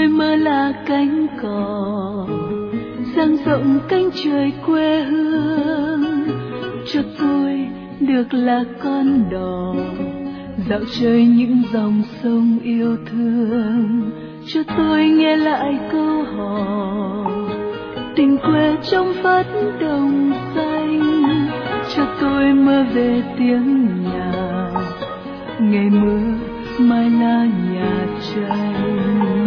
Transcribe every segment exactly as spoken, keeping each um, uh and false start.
tôi mơ là cánh cò dang rộng cánh trời quê hương, cho tôi được là con đò dạo chơi những dòng sông yêu thương, cho tôi nghe lại câu hò tình quê trong vắt đồng xanh, cho tôi mơ về tiếng nhạc ngày mưa mai lá nhà tranh.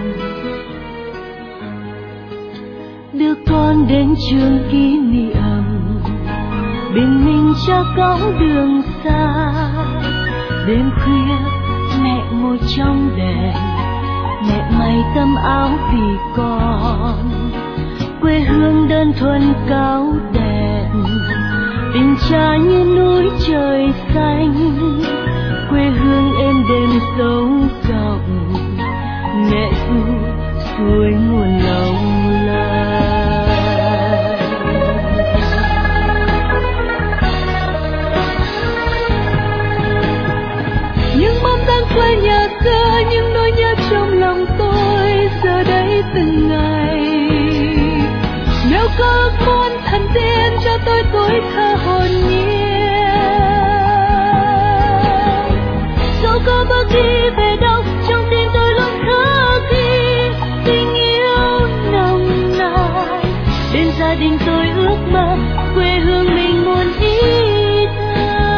Đưa con đến trường kỷ niệm bình minh cho cõng đường xa, đêm khuya mẹ ngồi trong đèn, mẹ may tấm áo vì con, quê hương đơn thuần cao đẹp, tình cha như núi trời xanh, quê hương êm đềm sâu rộng, mẹ ru suối nguồn lòng lời. Những bóng dáng quê nhà xưa, những nỗi nhớ trong lòng tôi giờ đây từng ngày. Nếu có ước muốn thần tiên cho tôi tuổi thơ hồn nhiên, dẫu có bước đi về đâu trong tim tôi luôn khắc ghi tình yêu nồng nàn. Bên gia đình tôi ước mơ quê hương mình muôn ý thơ,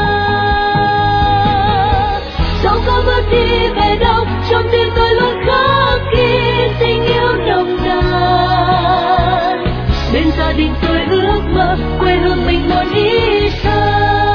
dẫu có bước đi về đâu trong tim tôi luôn khắc ghi tình yêu nồng nàn. Bên gia đình tôi ước mơ quê hương mình muôn ý thơ.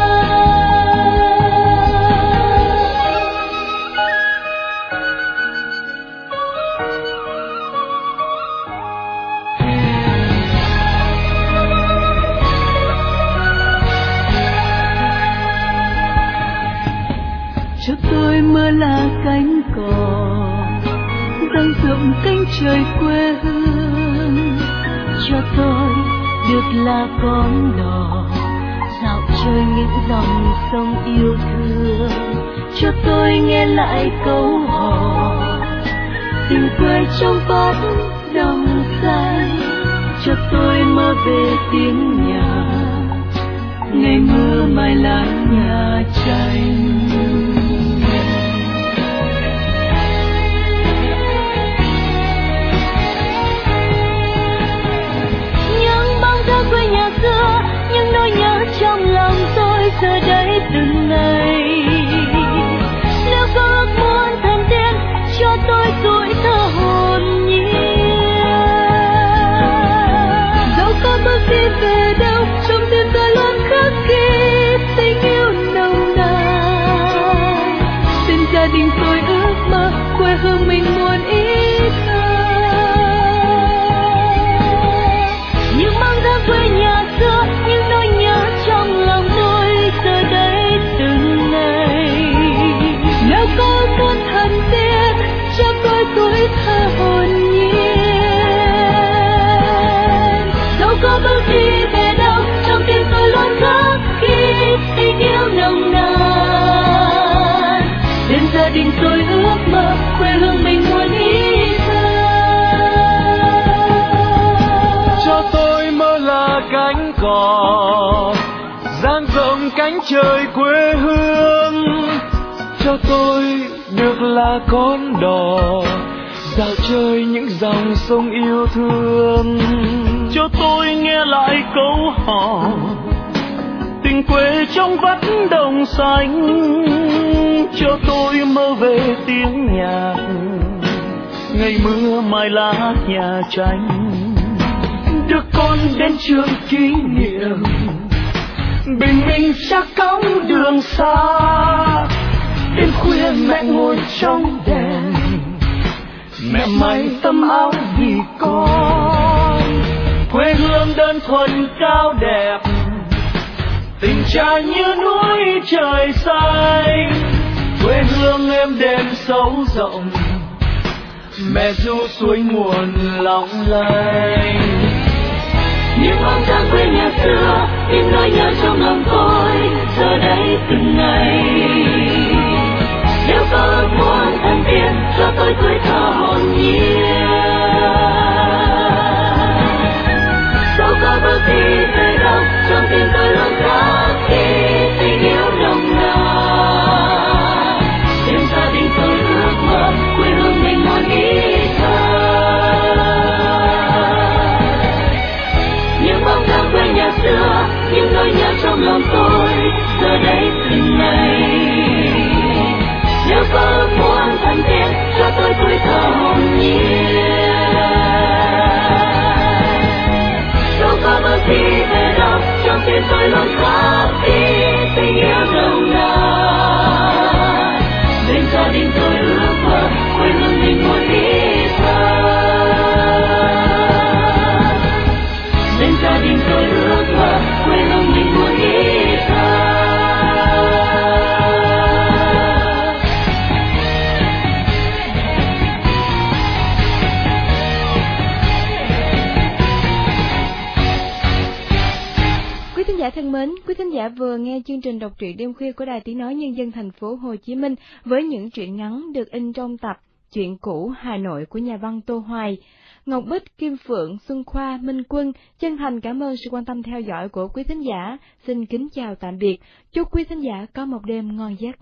Cho tôi mơ là cánh cò dang rộng cánh trời quê hương, cho tôi được là con đò dạo chơi những dòng sông yêu thương, cho tôi nghe lại câu hò tình quê trong vắt đồng xanh, cho tôi mơ về tiếng nhạc ngày mưa mai lá nhà tranh. Quê nhà xưa, những nỗi nhớ trong lòng tôi giờ đây từng ngày. Nếu có ước muốn thần tiên cho tôi tuổi thơ hồn nhiên, dẫu có bước đi về đâu trong tim tôi luôn khắc ghi tình yêu nồng nàn. Bên gia đình tôi ước mơ quê hương mình muôn ý thơ. Quê nhà xưa, những nỗi nhớ trong lòng tôi giờ đây từng ngày. Nếu có muốn thần tiên cho tôi tuổi thơ hồn nhiên, dẫu có bước đi về đâu trong tim tôi luôn khắc ghi tình yêu nồng nàn. Bên gia đình tôi ước mơ quê hương mình muôn ý thơ. Cho tôi mơ là cánh cò dang rộng cánh trời quê hương, cho tôi được là con đò dạo chơi những dòng sông yêu thương, cho tôi nghe lại câu hò tình quê trong vắt đồng xanh, cho tôi mơ về tiếng nhạc ngày mưa mai lá nhà tranh. Đưa con đến trường kỷ niệm bình minh chắc cõng đường xa, đêm khuya mẹ ngồi trong đèn, mẹ may tấm áo vì con, quê hương đơn thuần cao đẹp, tình cha như núi trời xanh, quê hương êm đềm sâu rộng, mẹ ru suối nguồn long lanh. Những bóng dáng quê nhà xưa, những nỗi nhớ trong lòng tôi giờ đây từng ngày. Nếu có ước muốn thân tiên cho tôi tuổi thơ hồn nhiên, từng ngày. Nếu có ước muốn thân thiết cho tôi tuổi thơ hồn nhiên. Dẫu có bước đi về đâu trong tim tôi luôn khắc ghi tình yêu nồng nàn. Bên gia đình tôi ước mơ quê hương mình một đi xa. Bên gia đình tôi ước mơ quê hương mình một đi xa. Quý thính giả thân mến, quý thính giả vừa nghe chương trình đọc truyện đêm khuya của Đài Tiếng nói Nhân dân thành phố Hồ Chí Minh với những truyện ngắn được in trong tập Chuyện cũ Hà Nội của nhà văn Tô Hoài. Ngọc Bích, Kim Phượng, Xuân Khoa, Minh Quân chân thành cảm ơn sự quan tâm theo dõi của quý thính giả. Xin kính chào tạm biệt. Chúc quý thính giả có một đêm ngon giấc.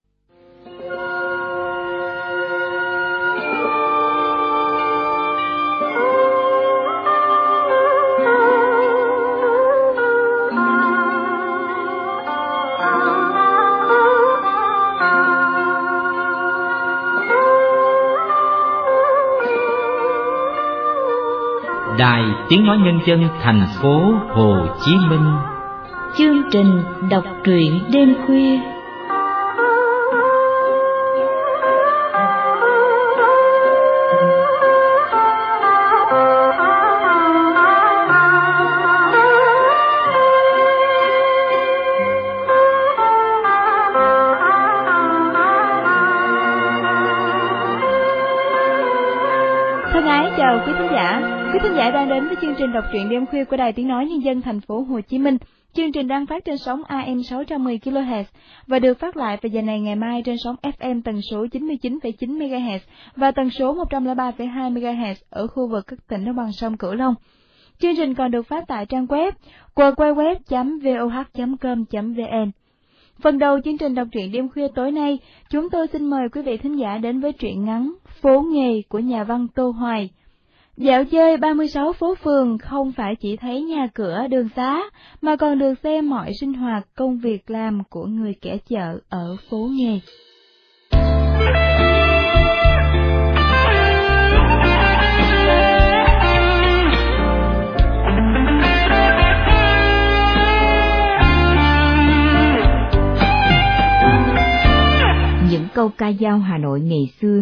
Đài Tiếng nói Nhân dân thành phố Hồ Chí Minh. Chương trình đọc truyện đêm khuya. Thân ái chào quý thính giả. Quý thính giả đang đến với chương trình đọc truyện đêm khuya của Đài Tiếng nói Nhân dân thành phố Hồ Chí Minh. Chương trình đang phát trên sóng a em sáu trăm mười ki lô héc và được phát lại vào giờ này ngày mai trên sóng ép em tần số chín mươi chín phẩy chín mê ga héc và tần số một trăm lẻ ba phẩy hai mê ga héc ở khu vực các tỉnh đồng bằng sông Cửu Long. Chương trình còn được phát tại trang web w w w chấm v o h chấm com chấm v n. Phần đầu chương trình đọc truyện đêm khuya tối nay, chúng tôi xin mời quý vị thính giả đến với truyện ngắn Phố nghề của nhà văn Tô Hoài. Dạo chơi ba mươi sáu phố phường không phải chỉ thấy nhà cửa đường xá, mà còn được xem mọi sinh hoạt công việc làm của người kẻ chợ ở phố nghề. Những câu ca dao Hà Nội ngày xưa,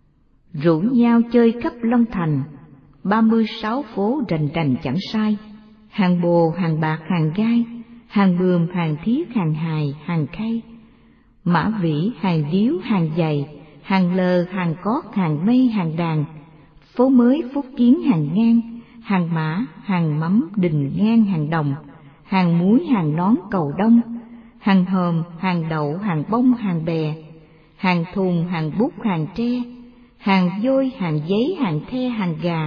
rủ nhau chơi khắp Long Thành, ba mươi sáu phố rành rành chẳng sai, hàng bồ, hàng bạc, hàng gai, hàng bườm, hàng thiết, hàng hài, hàng khay, mã vĩ, hàng điếu, hàng giày, hàng lờ, hàng cót, hàng mây, hàng đàn, phố mới, phố kiến, hàng ngang, hàng mã, hàng mắm, đình ngang, hàng đồng, hàng muối, hàng nón, cầu đông, hàng hòm, hàng đậu, hàng bông, hàng bè, hàng thùng, hàng bút, hàng tre, hàng vôi, hàng giấy, hàng the, hàng gà.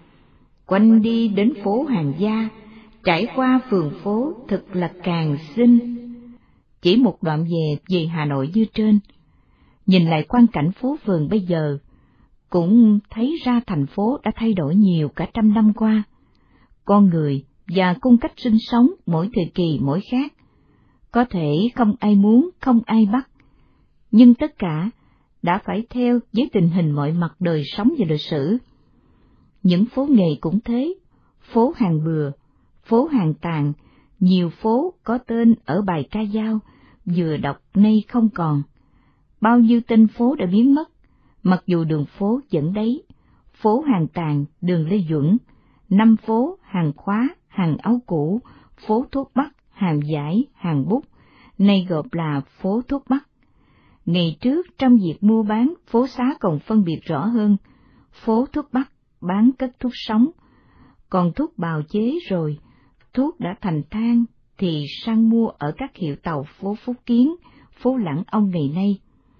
Quanh đi đến phố Hàng Gia, trải qua phường phố thật là càng xinh. Chỉ một đoạn về về Hà Nội như trên, nhìn lại quang cảnh phố phường bây giờ, cũng thấy ra thành phố đã thay đổi nhiều cả trăm năm qua. Con người và cung cách sinh sống mỗi thời kỳ mỗi khác, có thể không ai muốn, không ai bắt, nhưng tất cả đã phải theo với tình hình mọi mặt đời sống và lịch sử. Những phố nghề cũng thế, phố hàng bừa, phố hàng tàn, nhiều phố có tên ở bài ca dao, vừa đọc nay không còn. Bao nhiêu tên phố đã biến mất, mặc dù đường phố vẫn đấy, phố hàng tàn, đường Lê Duẩn, năm phố, hàng khóa, hàng áo cũ, phố thuốc bắc, hàng giải, hàng bút, nay gộp là phố thuốc bắc. Ngày trước trong việc mua bán, phố xá còn phân biệt rõ hơn, phố thuốc bắc bán cất thuốc sống, còn thuốc bào chế rồi, thuốc đã thành than thì sang mua ở các hiệu tàu phố Phúc Kiến, phố Lãng Ông ngày nay.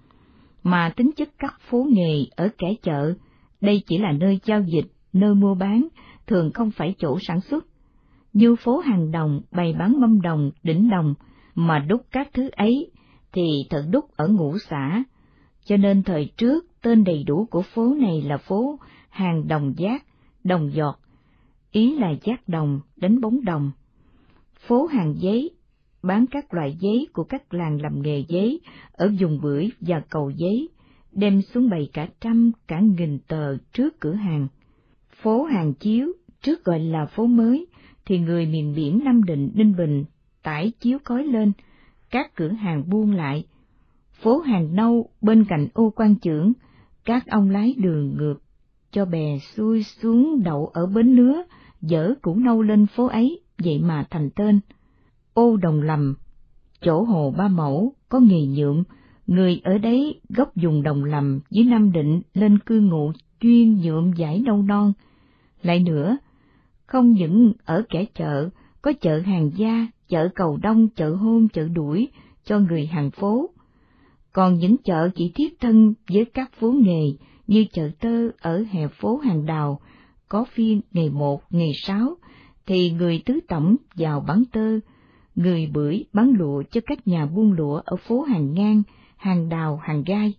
Mà tính chất các phố nghề ở kẻ chợ, đây chỉ là nơi giao dịch, nơi mua bán, thường không phải chỗ sản xuất. Như phố Hàng Đồng bày bán mâm đồng, đỉnh đồng, mà đúc các thứ ấy thì thợ đúc ở Ngũ Xã, cho nên thời trước tên đầy đủ của phố này là phố Hàng Đồng Giác, đồng giọt, ý là giác đồng, đánh bóng đồng. Phố Hàng Giấy, bán các loại giấy của các làng làm nghề giấy ở vùng Bưởi và Cầu Giấy, đem xuống bày cả trăm cả nghìn tờ trước cửa hàng. Phố Hàng Chiếu, trước gọi là phố mới, thì người miền biển Nam Định, Ninh Bình tải chiếu cói lên, các cửa hàng buôn lại. Phố Hàng Nâu bên cạnh ô quan chưởng, các ông lái đường ngược cho bè xuôi xuống đậu ở bến Nứa, dỡ củ nâu lên phố ấy, vậy mà thành tên. Ô Đồng Lầm, chỗ hồ Ba Mẫu có nghề nhuộm, người ở đấy gốc vùng Đồng Lầm với Nam Định lên cư ngụ chuyên nhuộm vải nâu non. Lại nữa, không những ở kẻ chợ, có chợ Hàng Gia, chợ Cầu Đông, chợ Hôn, chợ Đuổi cho người hàng phố. Còn những chợ chỉ tiếp thân với các phố nghề như chợ Tơ ở hè phố Hàng Đào, có phiên ngày một, ngày sáu, thì người Tứ Tổng vào bán tơ, người Bưởi bán lụa cho các nhà buôn lụa ở phố Hàng Ngang, Hàng Đào, Hàng Gai.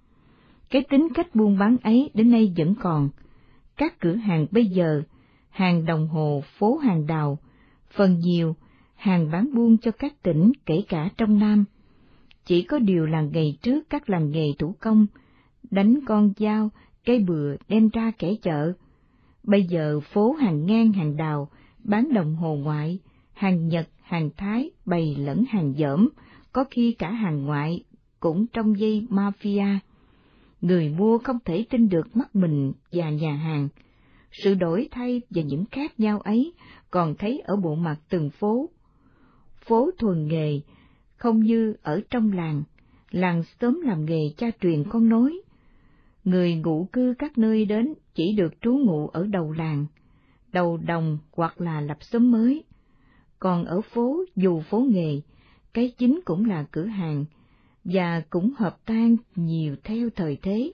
Cái tính cách buôn bán ấy đến nay vẫn còn. Các cửa hàng bây giờ, hàng đồng hồ phố Hàng Đào, phần nhiều hàng bán buôn cho các tỉnh kể cả trong Nam. Chỉ có điều là ngày trước các làng nghề thủ công, đánh con dao, cây bừa đem ra kẻ chợ. Bây giờ phố Hàng Ngang, Hàng Đào bán đồng hồ ngoại, hàng Nhật, hàng Thái bày lẫn hàng dởm, có khi cả hàng ngoại cũng trong dây mafia. Người mua không thể tin được mắt mình và nhà hàng. Sự đổi thay và những khác nhau ấy còn thấy ở bộ mặt từng phố. Phố thuần nghề, không như ở trong làng, làng xóm làm nghề cha truyền con nối. Người ngụ cư các nơi đến chỉ được trú ngụ ở đầu làng, đầu đồng hoặc là lập xóm mới. Còn ở phố, dù phố nghề, cái chính cũng là cửa hàng, và cũng hợp tan nhiều theo thời thế.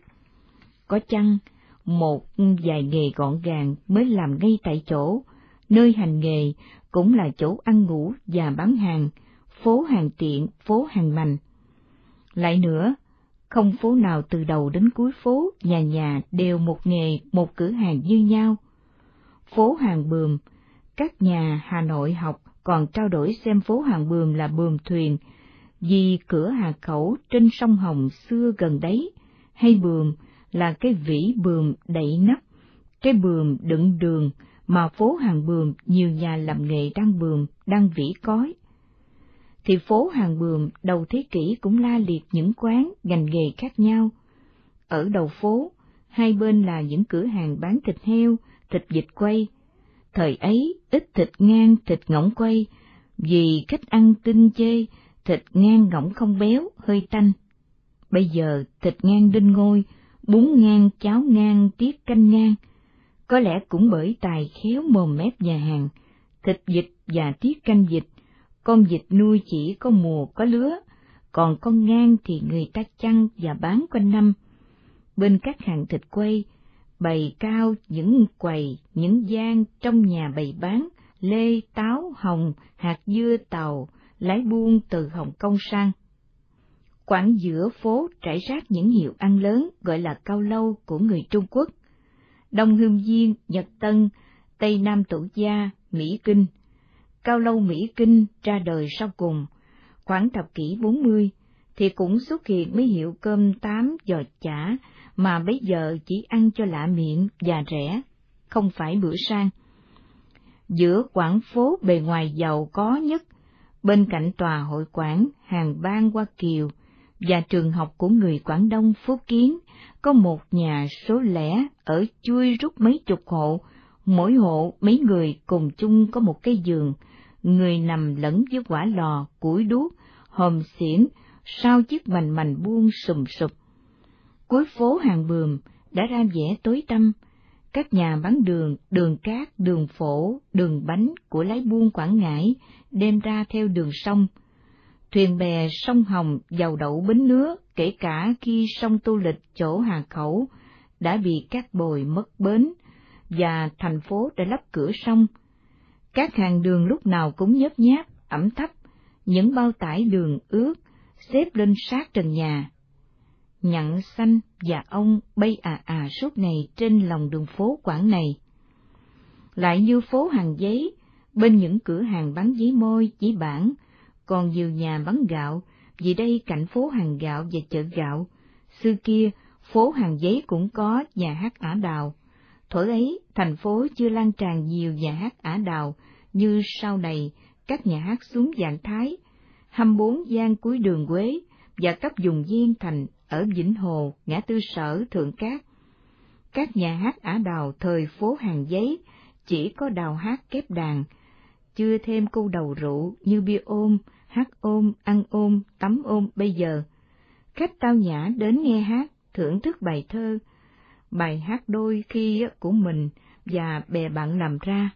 Có chăng, một vài nghề gọn gàng mới làm ngay tại chỗ, nơi hành nghề cũng là chỗ ăn ngủ và bán hàng, phố hàng tiện, phố hàng mành. Lại nữa, không phố nào từ đầu đến cuối phố, nhà nhà đều một nghề, một cửa hàng như nhau. Phố Hàng Bườm, các nhà Hà Nội học còn trao đổi xem phố Hàng Bườm là bườm thuyền, vì cửa Hà Khẩu trên sông Hồng xưa gần đấy, hay bườm là cái vỉ bườm đậy nắp, cái bườm đựng đường mà phố Hàng Bườm nhiều nhà làm nghề đang bườm, đang vỉ cói. Thì phố Hàng Bườm đầu thế kỷ cũng la liệt những quán, ngành nghề khác nhau. Ở đầu phố, hai bên là những cửa hàng bán thịt heo, thịt vịt quay. Thời ấy ít thịt ngan, thịt ngỗng quay, vì khách ăn tinh chê, thịt ngan ngỗng không béo, hơi tanh. Bây giờ thịt ngan đinh ngôi, bún ngan, cháo ngan, tiết canh ngan. Có lẽ cũng bởi tài khéo mồm mép nhà hàng, thịt vịt và tiết canh vịt, con vịt nuôi chỉ có mùa có lứa, còn con ngan thì người ta chăn và bán quanh năm. Bên các hàng thịt quay, bày cao những quầy, những gian trong nhà bày bán lê, táo, hồng, hạt dưa, tàu, lái buôn từ Hồng Kông sang. Quảng giữa phố trải rác những hiệu ăn lớn gọi là cao lâu của người Trung Quốc, Đông Hương Viên, Nhật Tân, Tây Nam Tổ Gia, Mỹ Kinh. Cao lâu Mỹ Kinh ra đời sau cùng, khoảng thập kỷ bốn mươi, thì cũng xuất hiện mấy hiệu cơm tám giò chả mà bây giờ chỉ ăn cho lạ miệng và rẻ, không phải bữa sang. Giữa quảng phố bề ngoài giàu có nhất, bên cạnh tòa hội quảng Hàng Bang Hoa Kiều và trường học của người Quảng Đông Phúc Kiến, có một nhà số lẻ ở chui rút mấy chục hộ, mỗi hộ mấy người cùng chung có một cái giường, người nằm lẫn với quả lò, củi đuốc, hòm xiển, sau chiếc mành mành buông sùm sụp. Cuối phố Hàng Bườm đã ra vẻ tối tăm, các nhà bán đường, đường cát, đường phổ, đường bánh của lái buôn Quảng Ngãi đem ra theo đường sông. Thuyền bè sông Hồng vào đậu bến Nứa, kể cả khi sông Tô Lịch chỗ Hà Khẩu đã bị cát bồi mất bến, và thành phố đã lắp cửa sông. Các hàng đường lúc nào cũng nhớp nháp, ẩm thấp, những bao tải đường ướt xếp lên sát trần nhà. Nhặn xanh và ong bay à à suốt ngày trên lòng đường phố Quảng này. Lại như phố Hàng Giấy, bên những cửa hàng bán giấy môi, giấy bản, còn nhiều nhà bán gạo, vì đây cạnh phố hàng gạo và chợ gạo. Xưa kia, phố hàng giấy cũng có nhà hát ả đào. Thuở ấy, thành phố chưa lan tràn nhiều nhà hát ả đào, như sau này các nhà hát xuống dạng Thái, hai mươi bốn Giang cuối đường Quế và các vùng ven thành ở Vĩnh Hồ, ngã tư Sở, Thượng Cát. Các nhà hát ả đào thời phố hàng giấy chỉ có đào hát kép đàn, chưa thêm câu đầu rượu như bia ôm, hát ôm, ăn ôm, tắm ôm bây giờ. Khách tao nhã đến nghe hát, thưởng thức bài thơ, bài hát đôi khi của mình và bè bạn làm ra.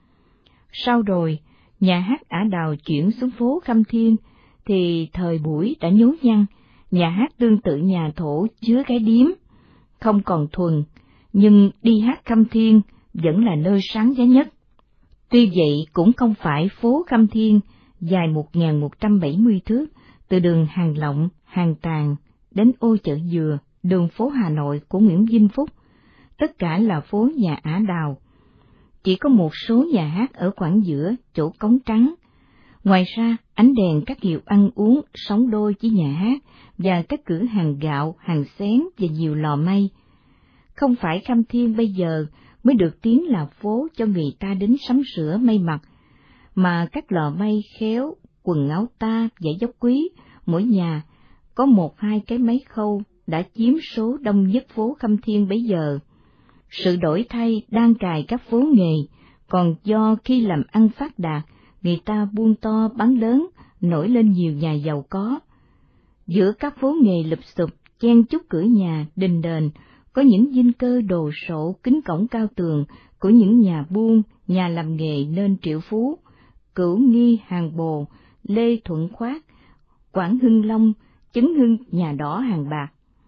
Sau rồi, nhà hát ả đào chuyển xuống phố Khâm Thiên, thì thời buổi đã nhố nhăng, nhà hát tương tự nhà Thổ chứa cái điếm, không còn thuần, nhưng đi hát Khâm Thiên vẫn là nơi sáng giá nhất. Tuy vậy cũng không phải phố Khâm Thiên dài một nghìn một trăm bảy mươi thước, từ đường Hàng Lộng, Hàng Tàn đến ô Chợ Dừa, đường phố Hà Nội của Nguyễn Vinh Phúc, tất cả là phố nhà ả đào. Chỉ có một số nhà hát ở khoảng giữa, chỗ cống trắng. Ngoài ra, ánh đèn các hiệu ăn uống sống đôi với nhà hát và các cửa hàng gạo, hàng xén và nhiều lò may. Không phải Khâm Thiên bây giờ mới được tiếng là phố cho người ta đến sắm sửa may mặc, mà các lò may khéo, quần áo ta, giày dốc quý, mỗi nhà có một hai cái máy khâu đã chiếm số đông nhất phố Khâm Thiên bấy giờ. Sự đổi thay đang cài các phố nghề, còn do khi làm ăn phát đạt, người ta buôn to bán lớn, nổi lên nhiều nhà giàu có. Giữa các phố nghề lụp xụp, chen chúc cửa nhà, đình đền, có những dinh cơ đồ sộ kính cổng cao tường của những nhà buôn, nhà làm nghề nên triệu phú, Cửu Nghi hàng Bồ, Lê Thuận Khoát, Quảng Hưng Long, Chấn Hưng nhà đỏ hàng bạc.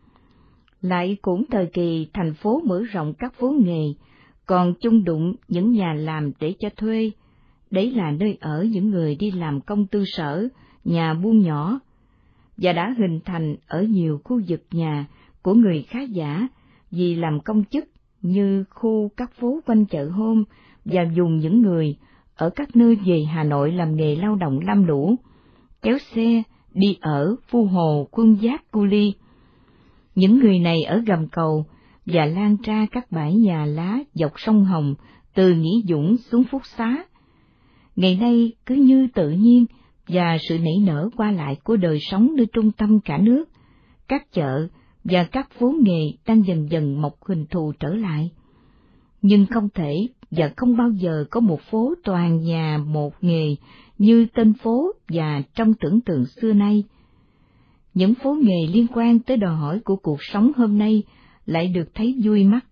Lại cũng thời kỳ thành phố mở rộng các phố nghề, còn chung đụng những nhà làm để cho thuê. Đấy là nơi ở những người đi làm công tư sở, nhà buôn nhỏ, và đã hình thành ở nhiều khu vực nhà của người khá giả vì làm công chức, như khu các phố quanh chợ hôm và dùng những người ở các nơi về Hà Nội làm nghề lao động lam lũ, kéo xe, đi ở Phu Hồ, Quân Giác, Cu Li. Những người này ở gầm cầu và lan ra các bãi nhà lá dọc sông Hồng, từ Nghĩa Dũng xuống Phúc Xá. Ngày nay cứ như tự nhiên và sự nảy nở qua lại của đời sống nơi trung tâm cả nước, các chợ và các phố nghề đang dần dần mọc hình thù trở lại. Nhưng không thể và không bao giờ có một phố toàn nhà một nghề như tên phố và trong tưởng tượng xưa nay. Những phố nghề liên quan tới đòi hỏi của cuộc sống hôm nay lại được thấy vui mắt.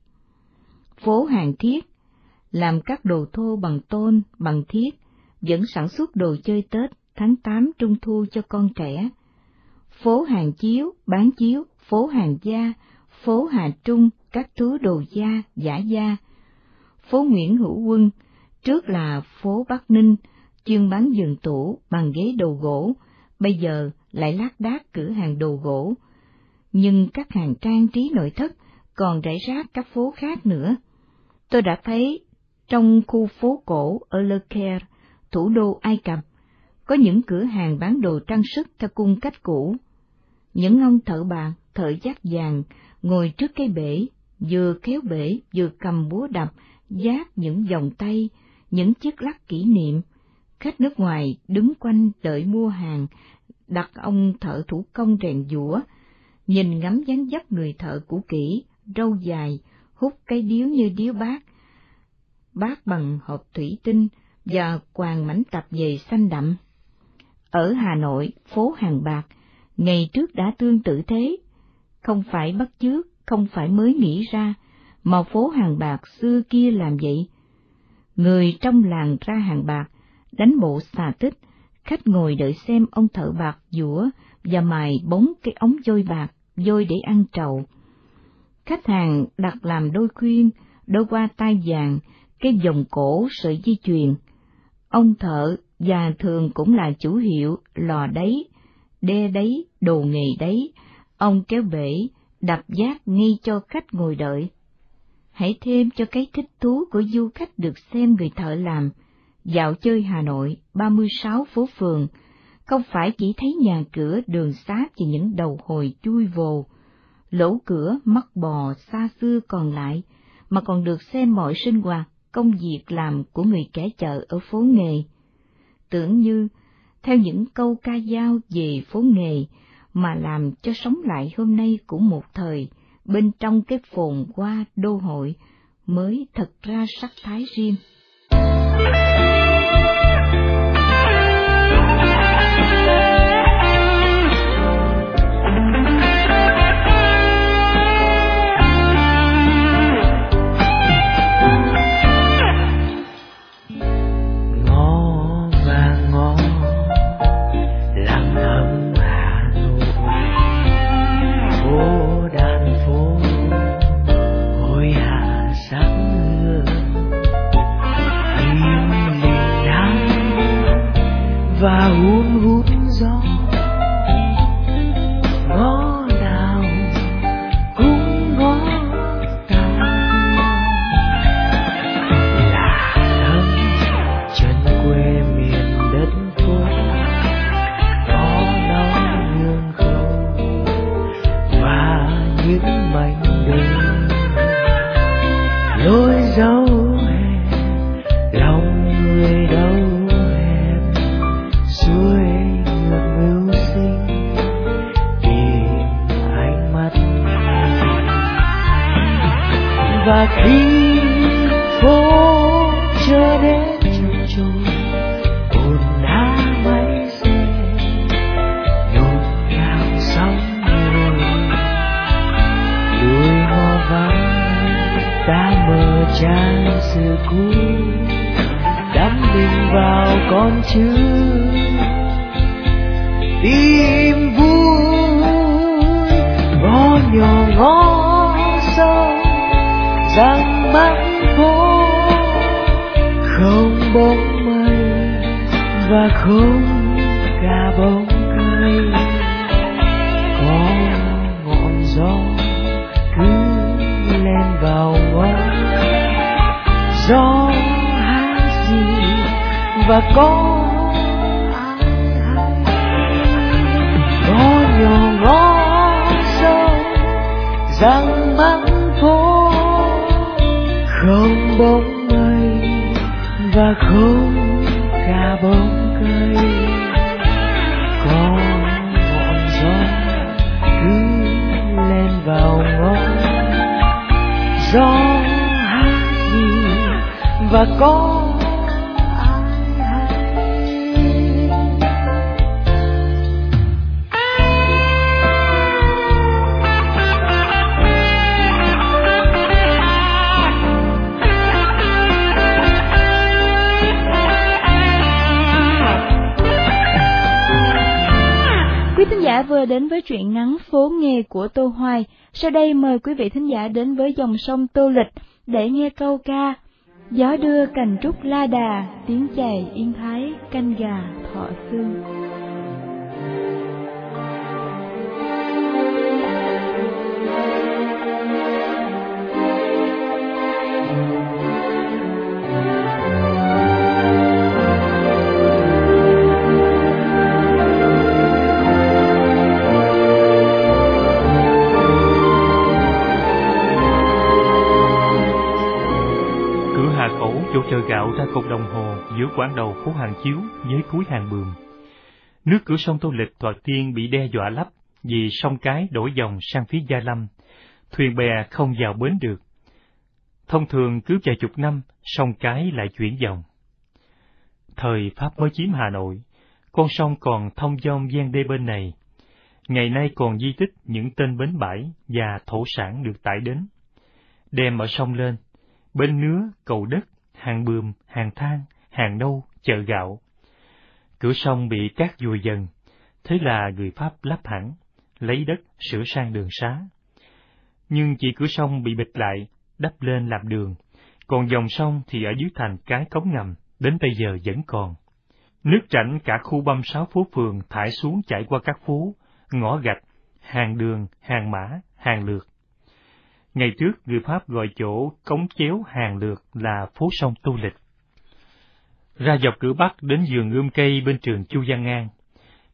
Phố hàng thiết, làm các đồ thô bằng tôn, bằng thiết, vẫn sản xuất đồ chơi Tết, tháng tám, Trung thu cho con trẻ. Phố hàng chiếu, bán chiếu, phố hàng da, phố Hà Trung, các thứ đồ da, giả da. Phố Nguyễn Hữu Quân, trước là phố Bắc Ninh, chuyên bán giường tủ bằng ghế đồ gỗ, bây giờ lại lác đác cửa hàng đồ gỗ. Nhưng các hàng trang trí nội thất còn rải rác các phố khác nữa. Tôi đã thấy trong khu phố cổ ở Le Caire, thủ đô Ai Cập, có những cửa hàng bán đồ trang sức theo cung cách cũ. Những ông thợ bạc, thợ dát vàng ngồi trước cái bể, vừa kéo bể vừa cầm búa đập, dát những vòng tay, những chiếc lắc kỷ niệm. Khách nước ngoài đứng quanh đợi mua hàng, đặt ông thợ thủ công rèn giũa, nhìn ngắm dáng dấp người thợ cũ kỹ, râu dài, hút cái điếu như điếu bát, bát bằng hộp thủy tinh và quàng mảnh tập dề xanh đậm. Ở Hà Nội, phố hàng bạc, ngày trước đã tương tự thế, không phải bắt chước, không phải mới nghĩ ra, mà phố hàng bạc xưa kia làm vậy. Người trong làng ra hàng bạc, đánh bộ xà tích, khách ngồi đợi xem ông thợ bạc giũa và mài bóng cái ống vôi bạc, vôi để ăn trầu. Khách hàng đặt làm đôi khuyên, đôi qua tai vàng, cái vòng cổ sợi dây chuyền. Ông thợ và thường cũng là chủ hiệu lò đấy, đe đấy, đồ nghề đấy. Ông kéo bể, đập giác ngay cho khách ngồi đợi. Hãy thêm cho cái thích thú của du khách được xem người thợ làm. Dạo chơi Hà Nội, ba mươi sáu phố phường, không phải chỉ thấy nhà cửa đường xá và những đầu hồi chui vồ, lỗ cửa mắt bò xa xưa còn lại, mà còn được xem mọi sinh hoạt, công việc làm của người kẻ chợ ở phố nghề. Tưởng như, theo những câu ca dao về phố nghề, mà làm cho sống lại hôm nay của một thời, bên trong cái phồn hoa đô hội, mới thật ra sắc thái riêng. Và hun hút gió, ngõ nào cũng ngõ tàu, là thăm chân quê miền đất phố, có đau hương khâu và những mảnh đời lối dấu lòng người đâu suối ngược mưu sinh tìm ánh mắt. Và khi phố trở đến chập chờn ồn ào máy xe nhộn nhạo sóng người, đôi hoa vàng đã mờ tràn sự cũ đắm mình vào con chữ tìm vui. Ngõ nhỏ ngõ sâu răng mắt phố, không bóng mây và không cả bóng cây, có ngọn gió cứ lên vào ngõ, gió hát gì và có ngõ nhỏ ngõ sâu răng mắc phố, không bóng mây và không cả bóng cây, có ngọn gió cứ lên vào ngõ, gió hát gì và có vừa đến với truyện ngắn Phố Nghề của Tô Hoài. Sau đây mời quý vị thính giả đến với dòng sông Tô Lịch để nghe câu ca Gió đưa cành trúc la đà, tiếng chày yên thái canh gà thọ xương. Chỗ chợ gạo ra cột đồng hồ giữa quãng đầu phố Hàng Chiếu với cuối Hàng Bườm. Nước cửa sông Tô Lịch thoạt tiên bị đe dọa lấp vì sông Cái đổi dòng sang phía Gia Lâm, thuyền bè không vào bến được. Thông thường cứ vài chục năm, sông Cái lại chuyển dòng. Thời Pháp mới chiếm Hà Nội, con sông còn thông dong ven đê bên này. Ngày nay còn di tích những tên bến bãi và thổ sản được tải đến. Đem ở sông lên, Bến Nứa, Cầu Đất, Hàng Bườm, Hàng Than, Hàng Nâu, chợ gạo. Cửa sông bị cát vùi dần, thế là người Pháp lắp hẳn, lấy đất sửa sang đường xá. Nhưng chỉ cửa sông bị bịt lại, đắp lên làm đường, còn dòng sông thì ở dưới thành cái cống ngầm, đến bây giờ vẫn còn. Nước rãnh cả khu băm sáu phố phường thải xuống chảy qua các phố, ngõ gạch, hàng đường, hàng mã, hàng lược. Ngày trước, người Pháp gọi chỗ cống chéo hàng lược là phố sông Tô Lịch. Ra dọc cửa Bắc đến vườn ươm cây bên trường Chu Văn An,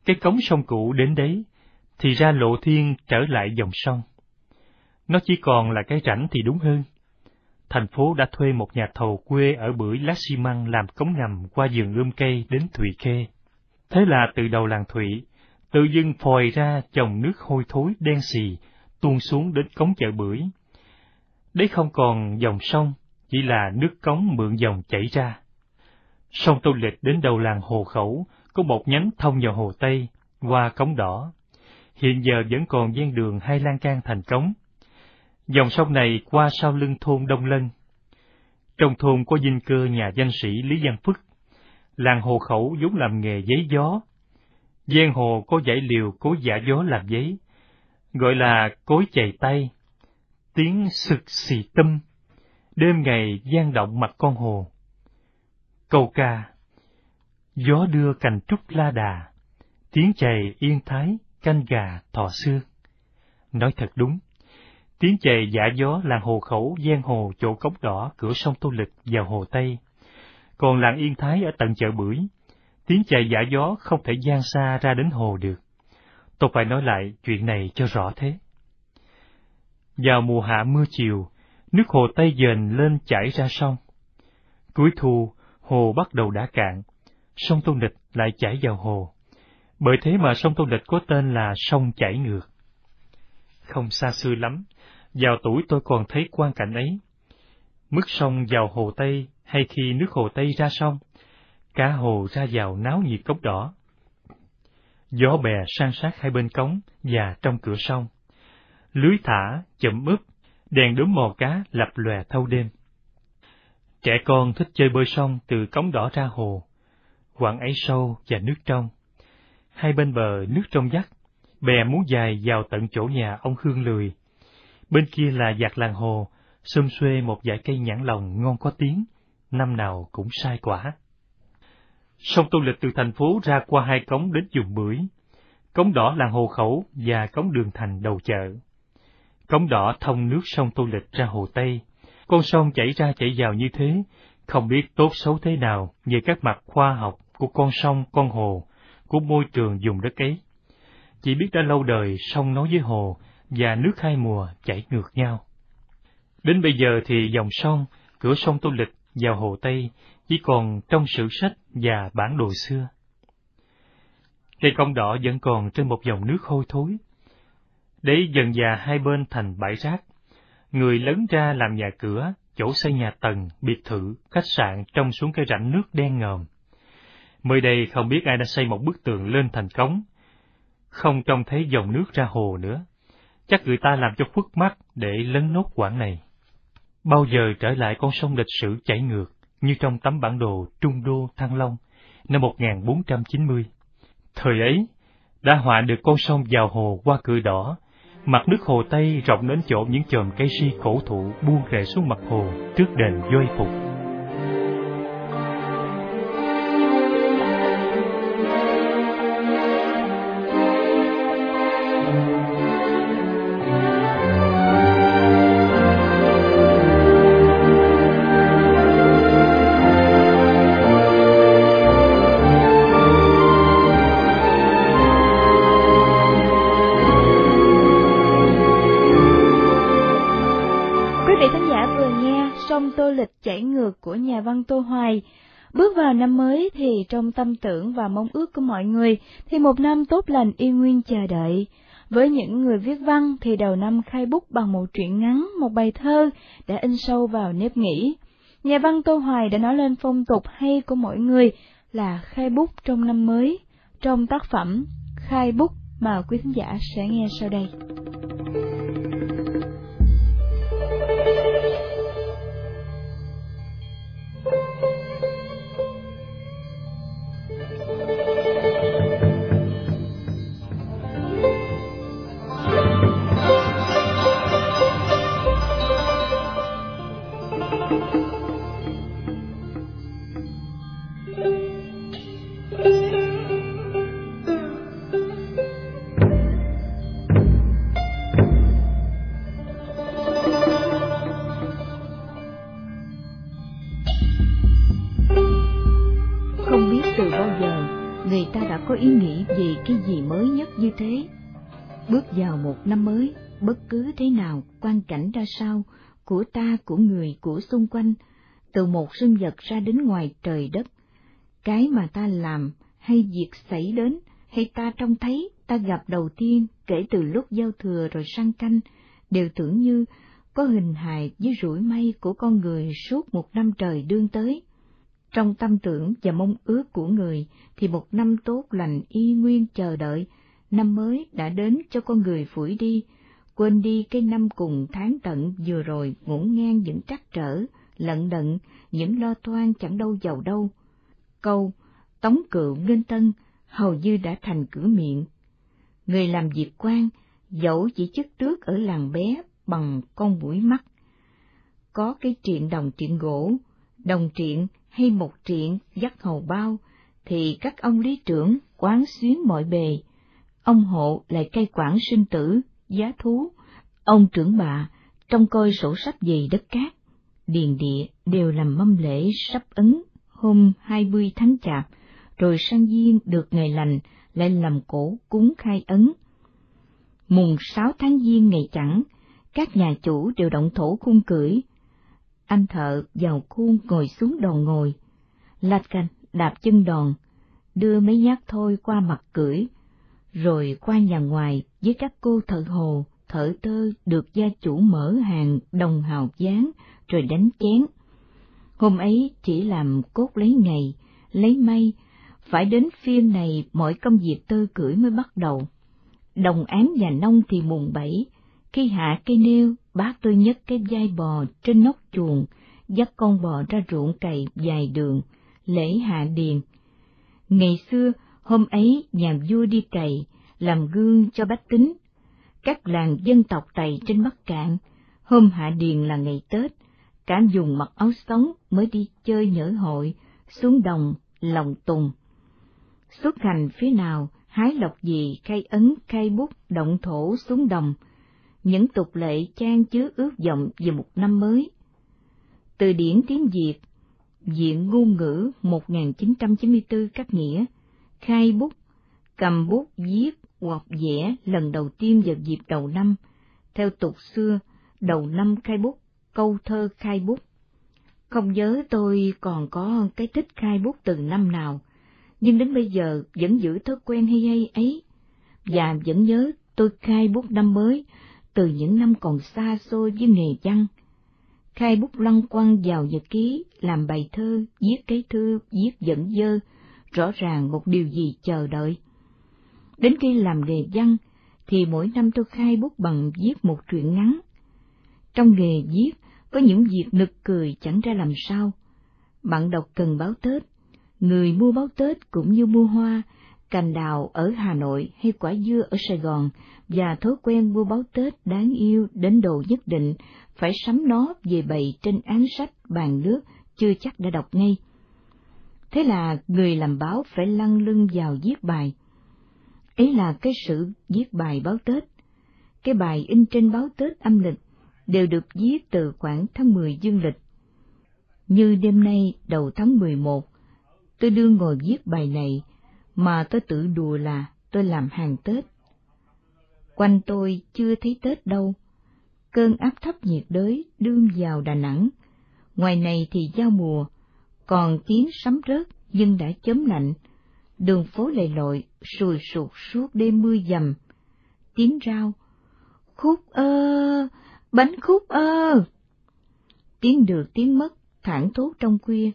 cái cống sông cũ đến đấy, thì ra Lộ Thiên trở lại dòng sông. Nó chỉ còn là cái rãnh thì đúng hơn. Thành phố đã thuê một nhà thầu quê ở Bưởi lát xi măng làm cống ngầm qua vườn ươm cây đến Thụy Khê. Thế là từ đầu làng Thụy, tự dưng phòi ra dòng nước hôi thối đen xì, tuôn xuống đến cống chợ Bưởi. Đấy không còn dòng sông, chỉ là nước cống mượn dòng chảy ra. Sông Tô Lịch đến đầu làng Hồ Khẩu, có một nhánh thông vào Hồ Tây, qua cống đỏ. Hiện giờ vẫn còn ven đường hai lan can thành cống. Dòng sông này qua sau lưng thôn Đông Lân. Trong thôn có dinh cơ nhà danh sĩ Lý Văn Phức. Làng Hồ Khẩu vốn làm nghề giấy gió. Ven hồ có dãy liều cối giả gió làm giấy, gọi là cối chày tay. Tiếng sực xì tâm, đêm ngày vang động mặt con hồ. Câu ca: gió đưa cành trúc la đà, tiếng chày yên thái, canh gà thọ xương. Nói thật đúng, tiếng chày giả gió làng Hồ Khẩu ven hồ chỗ cống đỏ cửa sông Tô Lịch vào Hồ Tây. Còn làng Yên Thái ở tận chợ Bưởi, tiếng chày giả gió không thể vang xa ra đến hồ được. Tôi phải nói lại chuyện này cho rõ thế. Vào mùa hạ mưa chiều, nước hồ Tây dền lên chảy ra sông. Cuối thu, hồ bắt đầu đã cạn, sông Tô Lịch lại chảy vào hồ. Bởi thế mà sông Tô Lịch có tên là sông chảy ngược. Không xa xưa lắm, vào tuổi tôi còn thấy quang cảnh ấy. Mức sông vào hồ Tây hay khi nước hồ Tây ra sông, cả hồ ra vào náo nhiệt cống đỏ. Gió bè san sát hai bên cống và trong cửa sông. Lưới thả, chụm úp, đèn đốm mò cá lập lòe thâu đêm. Trẻ con thích chơi bơi sông từ cống đỏ ra hồ. Quãng ấy sâu và nước trong. Hai bên bờ nước trong vắt, bè muốn dài vào tận chỗ nhà ông Hương Lười. Bên kia là dạt làng hồ, xum xuê một dải cây nhãn lồng ngon có tiếng, năm nào cũng sai quả. Sông Tô Lịch từ thành phố ra qua hai cống đến vùng Bưởi, cống đỏ làng Hồ Khẩu và cống Đường Thành đầu chợ. Cống đỏ thông nước sông Tô Lịch ra Hồ Tây, con sông chảy ra chảy vào như thế, không biết tốt xấu thế nào về các mặt khoa học của con sông, con hồ, của môi trường vùng đất ấy. Chỉ biết đã lâu đời sông nói với hồ và nước hai mùa chảy ngược nhau. Đến bây giờ thì dòng sông, cửa sông Tô Lịch vào Hồ Tây chỉ còn trong sử sách và bản đồ xưa. Cây cống đỏ vẫn còn trên một dòng nước hôi thối. Đấy dần dà hai bên thành bãi rác. Người lấn ra làm nhà cửa, chỗ xây nhà tầng, biệt thự, khách sạn trông xuống cái rãnh nước đen ngòm. Mới đây không biết ai đã xây một bức tường lên thành cống. Không trông thấy dòng nước ra hồ nữa. Chắc người ta làm cho khuất mắt để lấn nốt quãng này. Bao giờ trở lại con sông lịch sử chảy ngược, như trong tấm bản đồ Trung Đô Thăng Long, năm một nghìn bốn trăm chín mươi. Thời ấy, đã họa được con sông vào hồ qua cửa đỏ, mặt nước hồ Tây rộng đến chỗ những chòm cây si cổ thụ buông rễ xuống mặt hồ trước đền Doi Phục. Chảy ngược của nhà văn Tô Hoài. Bước vào năm mới thì trong tâm tưởng và mong ước của mọi người thì một năm tốt lành yên nguyên chờ đợi. Với những người viết văn thì đầu năm khai bút bằng một truyện ngắn, một bài thơ đã in sâu vào nếp nghĩ. Nhà văn Tô Hoài đã nói lên phong tục hay của mỗi người là khai bút trong năm mới, trong tác phẩm Khai bút mà quý thính giả sẽ nghe sau đây. người ta đã có ý nghĩ về cái gì mới nhất như thế. Bước vào một năm mới, bất cứ thế nào, quang cảnh ra sao, của ta, của người, của xung quanh, từ một sinh vật ra đến ngoài trời đất, cái mà ta làm hay việc xảy đến hay ta trông thấy, ta gặp đầu tiên kể từ lúc giao thừa rồi sang canh, đều tưởng như có hình hài với rủi may của con người suốt một năm trời đương tới. Trong tâm tưởng và mong ước của người thì một năm tốt lành y nguyên chờ đợi, năm mới đã đến cho con người phủi đi, quên đi cái năm cùng tháng tận vừa rồi ngổn ngang những trắc trở, lận đận, những lo toan chẳng đâu vào đâu. Câu tống cựu nghênh tân hầu như đã thành cửa miệng. Người làm việc quan, dẫu chỉ chức tước ở làng bé bằng con mũi mắt. Có cái triện đồng triện gỗ, đồng triện hay một triện dắt hầu bao, thì các ông lý trưởng quán xuyến mọi bề, ông hộ lại cai quản sinh tử, giá thú, ông trưởng bạ trông coi sổ sách về đất cát, điền địa đều làm mâm lễ sắp ấn hôm hai mươi tháng chạp, rồi sang giêng được ngày lành lại làm cổ cúng khai ấn. Mùng sáu tháng giêng ngày chẵn, các nhà chủ đều động thổ khung cưỡi. Anh thợ vào khuôn ngồi xuống đòn ngồi, lạch canh đạp chân đòn, đưa mấy nhát thôi qua mặt cưỡi, rồi qua nhà ngoài với các cô thợ hồ, thợ tơ được gia chủ mở hàng đồng hào dáng rồi đánh chén. Hôm ấy chỉ làm cốt lấy ngày, lấy may, phải đến phiên này mọi công việc tơ cưỡi mới bắt đầu. Đồng áng nhà nông thì mùng bảy, khi hạ cây nêu, bác tôi nhấc cái vai bò trên nóc chuồng, dắt con bò ra ruộng cày dài đường, lễ hạ điền. Ngày xưa, hôm ấy nhà vua đi cày, làm gương cho bách tính. Các làng dân tộc Tày trên Bắc Cạn, hôm hạ điền là ngày Tết, cả vùng mặc áo sống mới đi chơi nhỡ hội, xuống đồng, lòng tùng. Xuất hành phía nào, hái lộc gì, khai ấn, khai bút, động thổ xuống đồng, những tục lệ chan chứa ước vọng về một năm mới. Từ điển tiếng Việt, Viện Ngôn ngữ một nghìn chín trăm chín mươi tư các nghĩa, khai bút, cầm bút viết hoặc vẽ lần đầu tiên vào dịp đầu năm, theo tục xưa, đầu năm khai bút, câu thơ khai bút. Không nhớ tôi còn có cái thích khai bút từ năm nào, nhưng đến bây giờ vẫn giữ thói quen hay hay ấy, và vẫn nhớ tôi khai bút năm mới từ những năm còn xa xôi với nghề văn. Khai bút lăng quăng vào nhật ký, làm bài thơ, viết cái thư, viết dẫn dơ, rõ ràng một điều gì chờ đợi. Đến khi làm nghề văn, thì mỗi năm tôi khai bút bằng viết một truyện ngắn. Trong nghề viết, có những việc nực cười chẳng ra làm sao. Bạn đọc cần báo Tết, người mua báo Tết cũng như mua hoa, cành đào ở Hà Nội hay quả dưa ở Sài Gòn, và thói quen mua báo Tết đáng yêu đến độ nhất định phải sắm nó về bày trên án sách bàn nước, chưa chắc đã đọc ngay. Thế là người làm báo phải lăn lưng vào viết bài. Ấy là cái sự viết bài báo Tết. Cái bài in trên báo Tết âm lịch đều được viết từ khoảng tháng mười dương lịch. Như đêm nay đầu tháng mười một, tôi đương ngồi viết bài này, mà tôi tự đùa là tôi làm hàng Tết. Quanh tôi chưa thấy Tết đâu. Cơn áp thấp nhiệt đới đương vào Đà Nẵng. Ngoài này thì giao mùa, còn tiếng sấm rớt nhưng đã chớm lạnh. Đường phố lầy lội, sùi sụt suốt đêm mưa dầm. Tiếng rao, khúc ơ, bánh khúc ơ. Tiếng được tiếng mất, thảng thốt trong khuya.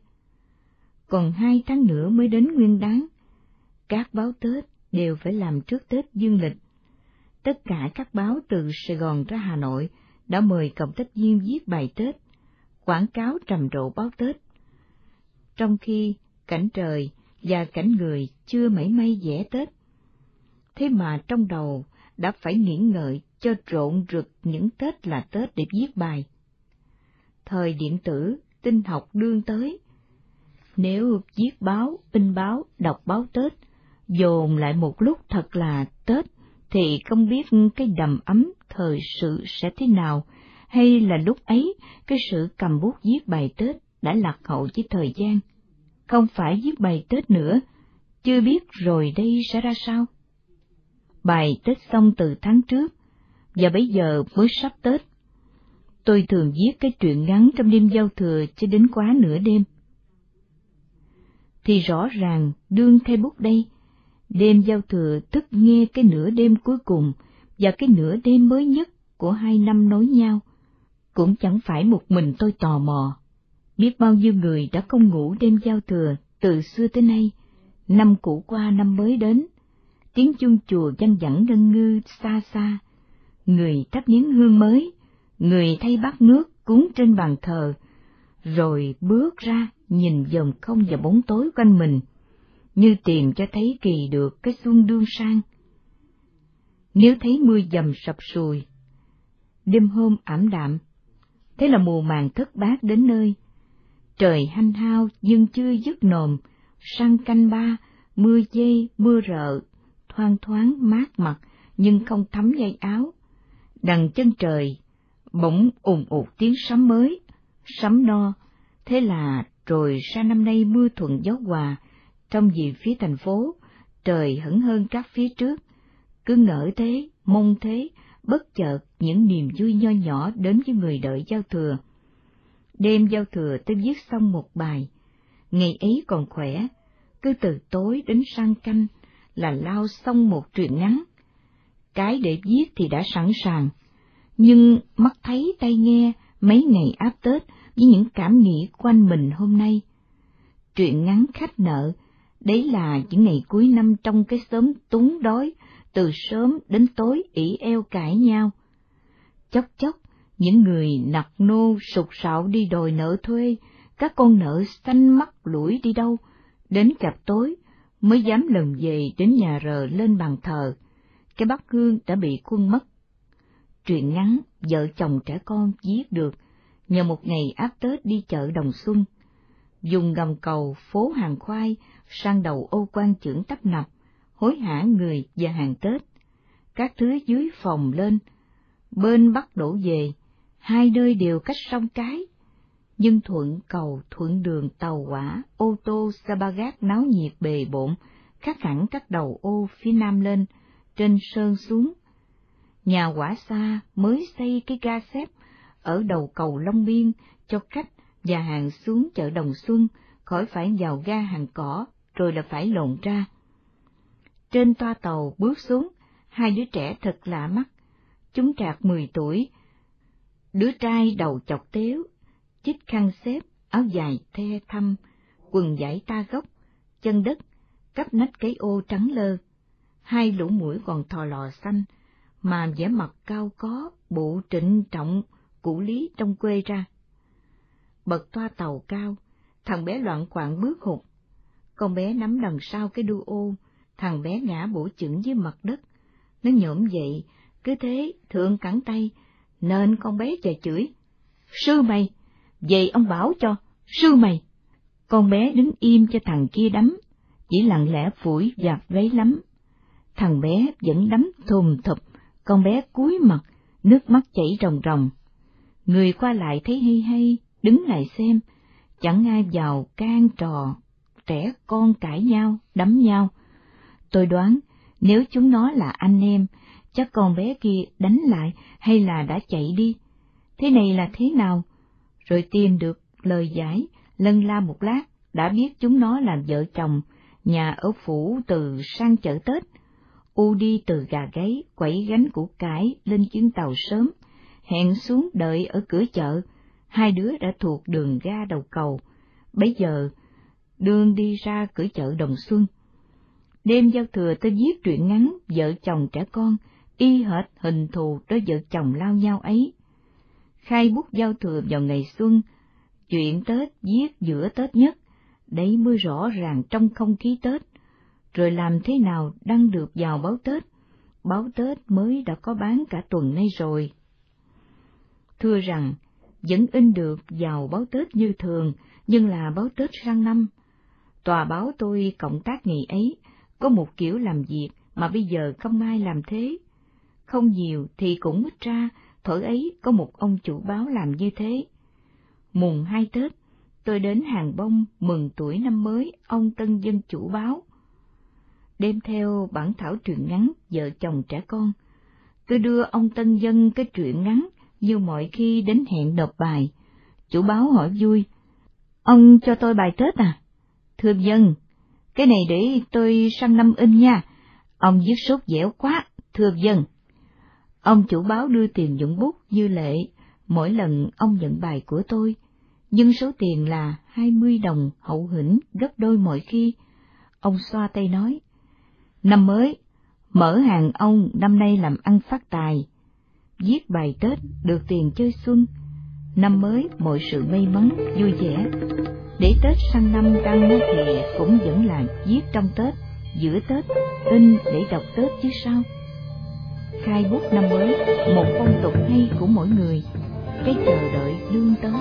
Còn hai tháng nữa mới đến Nguyên Đán. Các báo Tết đều phải làm trước Tết dương lịch. Tất cả các báo từ Sài Gòn ra Hà Nội đã mời cộng tác viên viết bài Tết, quảng cáo trầm rộ báo Tết. Trong khi cảnh trời và cảnh người chưa mảy may vẽ Tết, thế mà trong đầu đã phải nghĩ ngợi cho rộn rực những Tết là Tết để viết bài. Thời điện tử, tin học đương tới. Nếu viết báo, in báo, đọc báo Tết, dồn lại một lúc thật là Tết, thì không biết cái đầm ấm thời sự sẽ thế nào, hay là lúc ấy cái sự cầm bút viết bài Tết đã lạc hậu với thời gian. Không phải viết bài Tết nữa, chưa biết rồi đây sẽ ra sao. Bài Tết xong từ tháng trước, và bây giờ mới sắp Tết. Tôi thường viết cái truyện ngắn trong đêm giao thừa cho đến quá nửa đêm. Thì rõ ràng đương khai bút đây, đêm giao thừa tức nghe cái nửa đêm cuối cùng và cái nửa đêm mới nhất của hai năm nối nhau. Cũng chẳng phải một mình tôi tò mò. Biết bao nhiêu người đã không ngủ đêm giao thừa từ xưa tới nay, năm cũ qua năm mới đến, tiếng chuông chùa văng vẳng ngân ngư xa xa, người thắp nén hương mới, người thay bát nước cúng trên bàn thờ, rồi bước ra nhìn dòm không và bóng tối quanh mình, như tìm cho thấy kỳ được cái xuân đương sang. Nếu thấy mưa dầm sập sùi, đêm hôm ảm đạm, thế là mùa màng thất bát đến nơi. Trời hanh hao nhưng chưa dứt nồm, sang canh ba, mưa dây, mưa rợ, thoang thoáng mát mặt nhưng không thấm dây áo. Đằng chân trời, bỗng ùn ụt tiếng sấm mới, sấm no, thế là rồi sang năm nay mưa thuận gió hòa, trong vì phía thành phố, trời hửng hơn các phía trước. Cứ ngỡ thế, mong thế, bất chợt những niềm vui nho nhỏ đến với người đợi giao thừa. Đêm giao thừa tôi viết xong một bài, ngày ấy còn khỏe, cứ từ tối đến sang canh là lao xong một truyện ngắn. Cái để viết thì đã sẵn sàng, nhưng mắt thấy tay nghe mấy ngày áp Tết với những cảm nghĩ quanh mình hôm nay. Truyện ngắn khách nợ, đấy là những ngày cuối năm trong cái xóm túng đói, từ sớm đến tối ỷ eo cãi nhau. Chốc chốc, những người nặc nô sục sạo đi đòi nợ thuê, các con nợ xanh mắt lủi đi đâu, đến cạp tối mới dám lần về đến nhà rờ lên bàn thờ, cái bát hương đã bị khuân mất. Truyện ngắn vợ chồng trẻ con viết được nhờ một ngày áp Tết đi chợ Đồng Xuân, dùng gầm cầu phố hàng khoai sang đầu ô quan trưởng tấp nập, hối hả người và hàng Tết. Các thứ dưới phòng lên, bên Bắc đổ về, hai nơi đều cách sông cái, nhưng thuận cầu thuận đường tàu hỏa, ô tô xe ba gác náo nhiệt bề bộn, khác hẳn các đầu ô phía nam lên, trên sơn xuống. Nhà hỏa xa mới xây cái ga xếp ở đầu cầu Long Biên cho khách và hàng xuống chợ Đồng Xuân, khỏi phải vào ga Hàng Cỏ rồi là phải lộn ra. Trên toa tàu bước xuống, hai đứa trẻ thật lạ mắt, chúng trạc mười tuổi, đứa trai đầu chọc téo, chích khăn xếp, áo dài the thăm, quần vải ta gốc, chân đất, cắp nách cái ô trắng lơ, hai lỗ mũi còn thò lò xanh, mà vẻ mặt cao có, bụ trịnh trọng, cũ lý trong quê ra. Bật toa tàu cao, thằng bé loạn quạng bước hụt, con bé nắm đằng sau cái đu ô, thằng bé ngã bổ chững dưới mặt đất, nó nhổm dậy, cứ thế thượng cẳng tay, nên con bé chờ chửi: "Sư mày, vậy ông bảo cho, sư mày!" Con bé đứng im cho thằng kia đấm, chỉ lặng lẽ phủi vạt váy lắm. Thằng bé vẫn đấm thùm thụp, con bé cúi mặt, nước mắt chảy ròng ròng. Người qua lại thấy hay hay, đứng lại xem, chẳng ai vào can trò, trẻ con cãi nhau, đấm nhau. Tôi đoán, nếu chúng nó là anh em, chắc con bé kia đánh lại hay là đã chạy đi. Thế này là thế nào? Rồi tìm được lời giải, lân la một lát, đã biết chúng nó là vợ chồng, nhà ở phủ từ sang chợ Tết. U đi từ gà gáy, quẩy gánh củ cải lên chuyến tàu sớm, hẹn xuống đợi ở cửa chợ. Hai đứa đã thuộc đường ga đầu cầu, bấy giờ đường đi ra cửa chợ Đồng Xuân. Đêm giao thừa tôi viết truyện ngắn vợ chồng trẻ con, y hệt hình thù đôi vợ chồng lao nhau ấy. Khai bút giao thừa vào ngày xuân, chuyện Tết viết giữa Tết nhất, đấy mới rõ ràng trong không khí Tết. Rồi làm thế nào đăng được vào báo Tết? Báo Tết mới đã có bán cả tuần nay rồi. Thưa rằng, vẫn in được vào báo Tết như thường, nhưng là báo Tết sang năm. Tòa báo tôi cộng tác ngày ấy, có một kiểu làm việc mà bây giờ không ai làm thế. Không nhiều thì cũng ít ra, thuở ấy có một ông chủ báo làm như thế. Mùng hai Tết, tôi đến Hàng Bông mừng tuổi năm mới ông tân dân chủ báo. đem theo bản thảo truyện ngắn Vợ chồng trẻ con. Tôi đưa ông Tân Dân cái truyện ngắn như mọi khi đến hẹn nộp bài. Chủ báo hỏi vui: "Ông cho tôi bài Tết à?" "Thưa Dân, cái này để tôi sang năm in nha." "Ông viết sốt dẻo quá, thưa Dân." Ông chủ báo đưa tiền nhuận bút như lệ mỗi lần ông nhận bài của tôi, nhưng số tiền là hai mươi đồng hậu hĩnh gấp đôi mọi khi. Ông xoa tay nói: "Năm mới, mở hàng ông năm nay làm ăn phát tài. Viết bài Tết được tiền chơi xuân. Năm mới mọi sự may mắn, vui vẻ. Để Tết sang năm đăng thì cũng vẫn là viết trong Tết, giữa Tết, in để đọc Tết chứ sao." Khai bút năm mới, một phong tục hay của mỗi người, cái chờ đợi đương tới.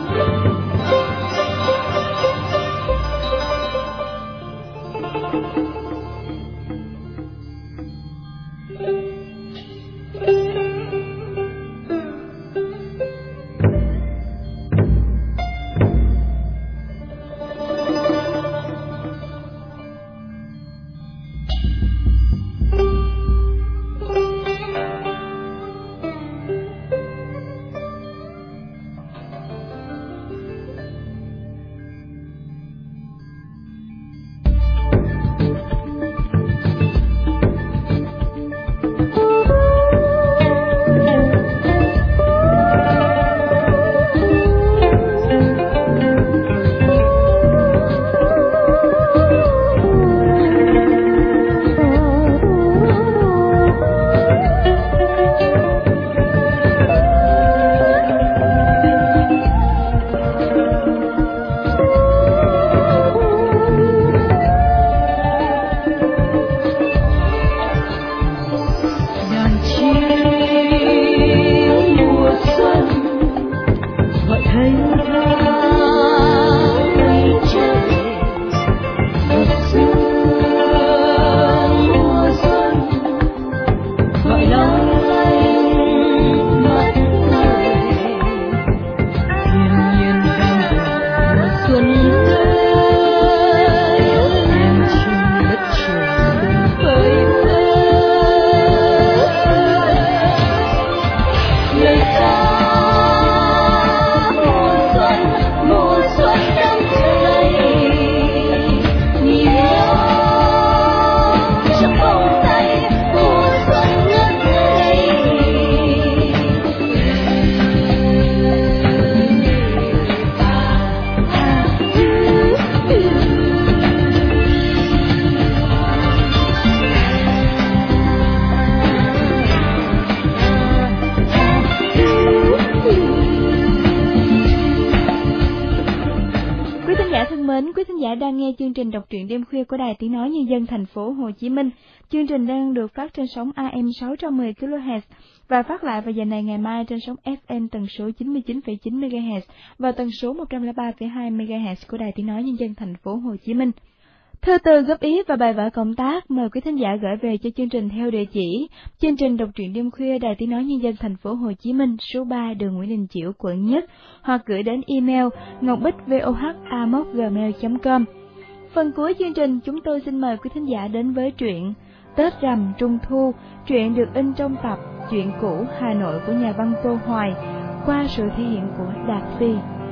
Đang nghe chương trình đọc truyện đêm khuya của Đài Tiếng nói Nhân dân thành phố Hồ Chí Minh. Chương trình đang được phát trên sóng a em sáu trăm mười ki lô héc và phát lại vào giờ này ngày mai trên sóng ép em tần số chín mươi chín phẩy chín mê ga héc và tần số một trăm lẻ ba phẩy hai mê ga héc của Đài Tiếng nói Nhân dân thành phố Hồ Chí Minh. Thư từ góp ý và bài vở cộng tác mời quý thính giả gửi về cho chương trình theo địa chỉ chương trình đọc truyện đêm khuya Đài Tiếng nói Nhân dân thành phố Hồ Chí Minh, số ba đường Nguyễn Đình Chiểu, quận Nhất, hoặc gửi đến email ngocbích voh a còng gmail chấm com. Phần cuối chương trình chúng tôi xin mời quý thính giả đến với truyện Tết Rằm Trung Thu. Truyện được in trong tập Chuyện cũ Hà Nội của nhà văn Tô Hoài qua sự thể hiện của Đạt Phi.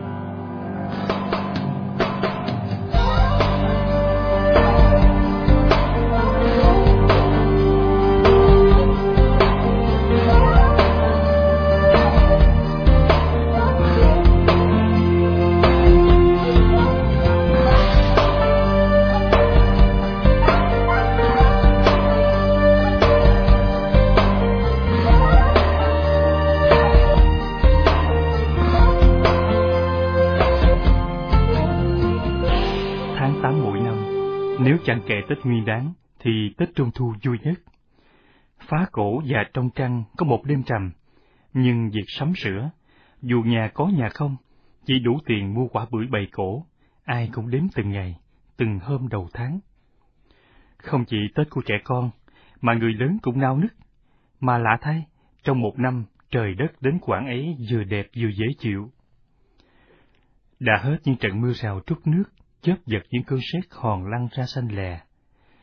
Nếu chẳng kể Tết Nguyên Đán, thì Tết Trung Thu vui nhất. Phá cổ và trong trăng có một đêm trầm, nhưng việc sắm sửa, dù nhà có nhà không, chỉ đủ tiền mua quả bưởi bày cổ, ai cũng đếm từng ngày, từng hôm đầu tháng. Không chỉ Tết của trẻ con, mà người lớn cũng nao nức, mà lạ thay, trong một năm trời đất đến quãng ấy vừa đẹp vừa dễ chịu. Đã hết những trận mưa rào trút nước, chớp giật những cơn sét hòn lăn ra xanh lè.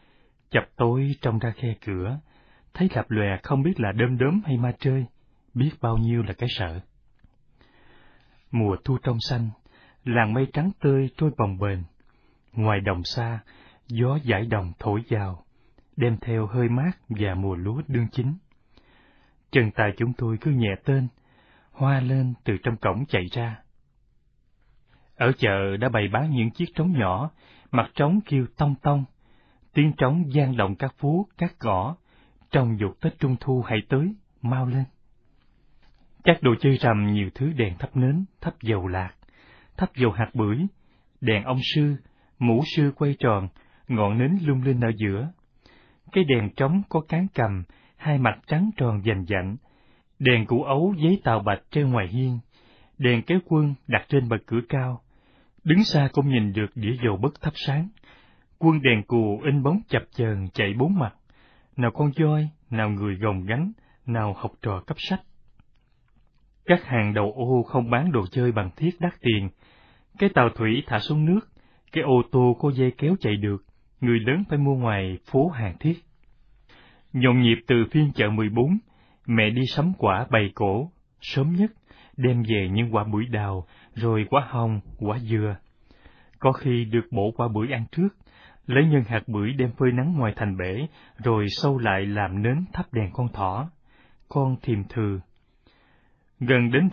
Chập tối trông ra khe cửa, thấy lập lòe không biết là đom đóm hay ma trơi, biết bao nhiêu là cái sợ. Mùa thu trong xanh, làn mây trắng tươi trôi bồng bềnh. Ngoài đồng xa, gió dải đồng thổi vào, đem theo hơi mát và mùa lúa đương chín. Chân tay chúng tôi cứ nhẹ tên, hoa lên từ trong cổng chạy ra. Ở chợ đã bày bán những chiếc trống nhỏ, mặt trống kêu tông tông, tiếng trống vang động các phố, các ngõ, trong dục Tết Trung Thu hãy tới, mau lên. Các đồ chơi rằm nhiều thứ đèn thắp nến, thắp dầu lạc, thắp dầu hạt bưởi, đèn ông sư, mũ sư quay tròn, ngọn nến lung linh ở giữa. Cái đèn trống có cán cầm, hai mặt trắng tròn vành vạnh, đèn củ ấu giấy tàu bạch treo ngoài hiên, đèn kéo quân đặt trên bậc cửa cao. Đứng xa cũng nhìn được đĩa dầu bất thắp sáng. Quân đèn cù in bóng chập chờn chạy bốn mặt, nào con voi, nào người gồng gánh, nào học trò cấp sách. Các hàng đầu ô không bán đồ chơi bằng thiết đắt tiền. Cái tàu thủy thả xuống nước, cái ô tô có dây kéo chạy được, người lớn phải mua ngoài phố hàng thiết. Nhộn nhịp từ phiên chợ mười bốn, mẹ đi sắm quả bày cổ, sớm nhất, đem về những quả bưởi đào, rồi quả hồng, quả dừa. Có khi được bổ quả bưởi ăn trước, lấy nhân hạt bưởi đem phơi nắng ngoài thành bể, rồi sâu lại làm nến thắp đèn con thỏ. Con thìm thừ. Gần đến